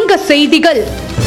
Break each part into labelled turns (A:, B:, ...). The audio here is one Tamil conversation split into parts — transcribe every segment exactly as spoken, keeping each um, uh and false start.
A: சங்க செய்திகள்.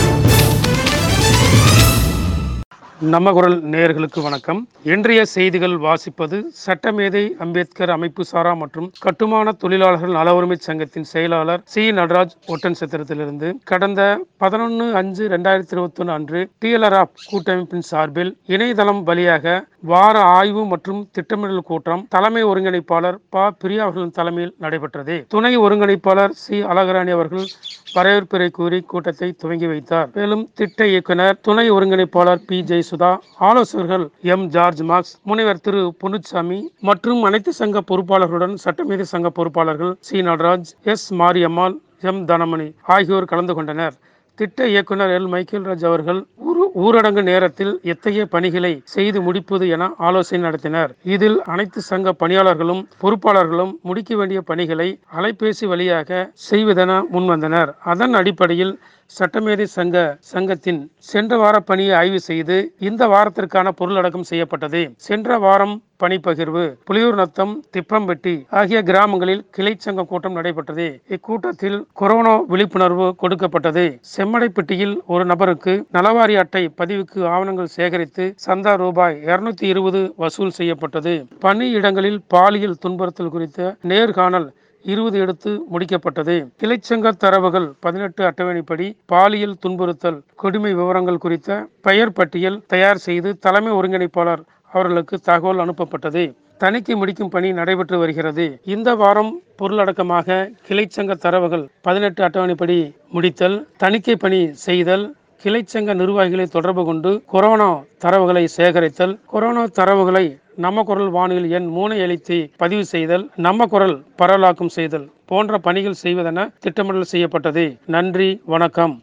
B: நம்ம குரல் நேயர்களுக்கு வணக்கம். இன்றைய செய்திகள் வாசிப்பது சட்டமேதை அம்பேத்கர் அமைப்பு சாரா மற்றும் கட்டுமான தொழிலாளர்கள் நல உரிமை சங்கத்தின் செயலாளர் சி நடராஜ் ஒட்டன் சத்திரத்திலிருந்து. கடந்த பதினொன்று அஞ்சு ரெண்டாயிரத்தி இருபத்தி ஒன்று அன்று டிஎல்ஆர்எஃப் கூட்டமைப்பின் சார்பில் இணையதளம் வழியாக வார ஆய்வு மற்றும் திட்டமிடல் கூட்டம் தலைமை ஒருங்கிணைப்பாளர் ப பிரியா அவர்களின் தலைமையில் நடைபெற்றது. துணை ஒருங்கிணைப்பாளர் சி அழகராணி அவர்கள் வரவேற்புரை கூறி கூட்டத்தை துவங்கி வைத்தார். மேலும் திட்ட இயக்குனர், துணை ஒருங்கிணைப்பாளர் பி ஜெயசுதா, ஆலோசகர்கள் எம் ஜார்ஜ் மார்க்ஸ், முனைவர் திரு பொன்னுச்சாமி மற்றும் அனைத்து சங்க பொறுப்பாளர்களுடன் சட்டமேதை சங்க பொறுப்பாளர்கள் C Nataraj, S Mariammal, M Thanamani ஆகியோர் கலந்து கொண்டனர். திட்ட இயக்குனர் எல் மைக்கேல் ராஜ் அவர்கள் ஊரடங்கு நேரத்தில் எத்தகைய பணிகளை செய்து முடிப்பது என ஆலோசனை நடத்தினர். இதில் அனைத்து சங்க பணியாளர்களும் பொறுப்பாளர்களும் முடிக்க வேண்டிய பணிகளை அலைபேசி வழியாக செய்வதென முன்வந்தனர். அதன் அடிப்படையில் சட்டமேதை சங்க சங்கத்தின் சென்ற வார பணியை ஆய்வு செய்து இந்த வாரத்திற்கான பொருளடக்கம் செய்யப்பட்டது. சென்ற வாரம் பணிப்பகிர்வு புலியூர் நத்தம், திப்பம்பட்டி ஆகிய கிராமங்களில் கிளை சங்க கூட்டம் நடைபெற்றது. இக்கூட்டத்தில் கொரோனா விழிப்புணர்வு கொடுக்கப்பட்டது. செம்மடைப்பட்டியில் ஒரு நபருக்கு நலவாரி அட்டை பதிவுக்கு ஆவணங்கள் சேகரித்து சந்தா ரூபாய் இருநூத்தி இருபது வசூல் செய்யப்பட்டது. பணியிடங்களில் பாலியல் துன்புறுத்தல் குறித்த நேர்காணல் இருபது எடுத்து முடிக்கப்பட்டது. கிளைச்சங்க தரவுகள் பதினெட்டு அட்டவணைப்படி பாலியல் துன்புறுத்தல் கொடுமை விவரங்கள் குறித்த பெயர் பட்டியல் தயார் செய்து தலைமை ஒருங்கிணைப்பாளர் அவர்களுக்கு தகவல் அனுப்பப்பட்டது. தணிக்கை முடிக்கும் பணி நடைபெற்று வருகிறது. இந்த வாரம் பொருளடக்கமாக கிளைச்சங்க தரவுகள் பதினெட்டு அட்டவணைப்படி முடித்தல், தணிக்கை பணி செய்தல், கிளைச்சங்க நிர்வாகிகளை தொடர்பு கொண்டு கொரோனா தரவுகளை சேகரித்தல், கொரோனா தரவுகளை நம்ம குரல் வானொலி எண் மூனை அளித்து பதிவு செய்தல், நம்ம குரல் பரவலாக்கம் செய்தல் போன்ற பணிகள் செய்வதென திட்டமிடல் செய்யப்பட்டது. நன்றி, வணக்கம்.